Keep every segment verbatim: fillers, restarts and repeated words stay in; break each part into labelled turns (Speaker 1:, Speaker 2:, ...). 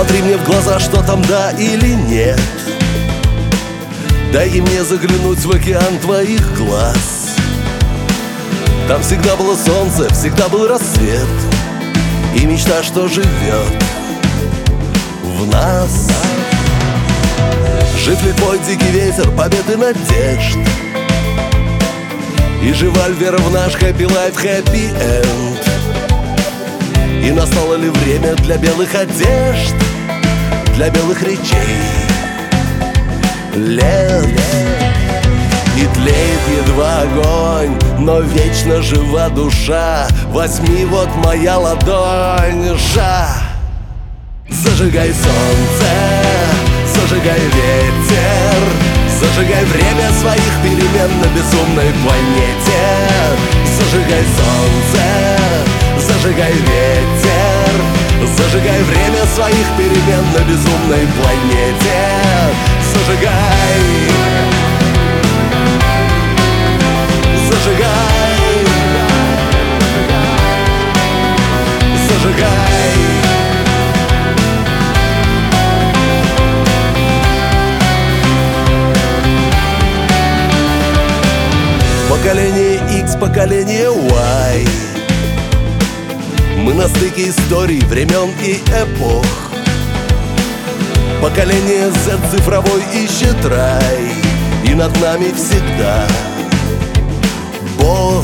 Speaker 1: Посмотри мне в глаза, что там да или нет. Дай мне заглянуть в океан твоих глаз. Там всегда было солнце, всегда был рассвет и мечта, что живет в нас. Жив ли твой дикий ветер побед и надежд? И жива ли вера в наш happy life, happy end? И настало ли время для белых одежд, для белых речей, лет? И тлеет едва огонь, но вечно жива душа. Возьми вот моя ладонь, жа. Зажигай солнце, зажигай ветер, зажигай время своих перемен на безумной планете. Зажигай солнце, зажигай ветер, зажигай время своих перемен на безумной планете. Зажигай, зажигай, зажигай. Поколение X, поколение Y. Мы на стыке историй, времен и эпох. Поколение Z цифровой ищет рай, и над нами всегда Бог.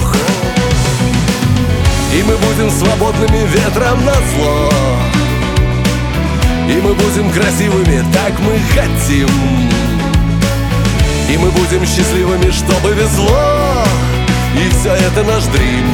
Speaker 1: И мы будем свободными ветром назло, и мы будем красивыми, так мы хотим. И мы будем счастливыми, чтобы везло. И все это наш дрим.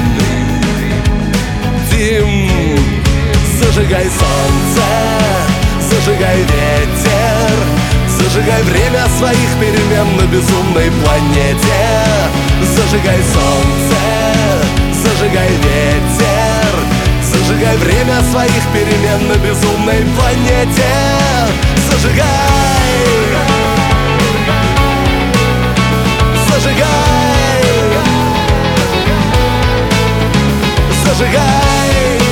Speaker 1: Дим. Зажигай солнце, зажигай ветер, зажигай время своих перемен на безумной планете. Зажигай солнце, зажигай ветер, зажигай время своих перемен на безумной планете. Зажигай, зажигай, зажигай.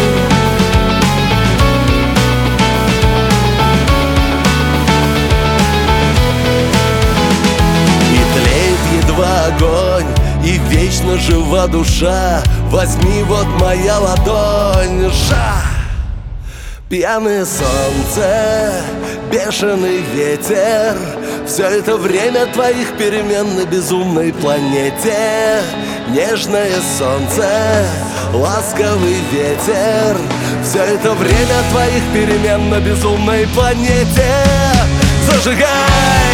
Speaker 1: И тлеет едва огонь, и вечно жива душа. Возьми вот моя ладонь, жа. Пьяное солнце, бешеный ветер, все это время твоих перемен на безумной планете. Нежное солнце, ласковый ветер, все это время твоих перемен на безумной планете. Зажигай,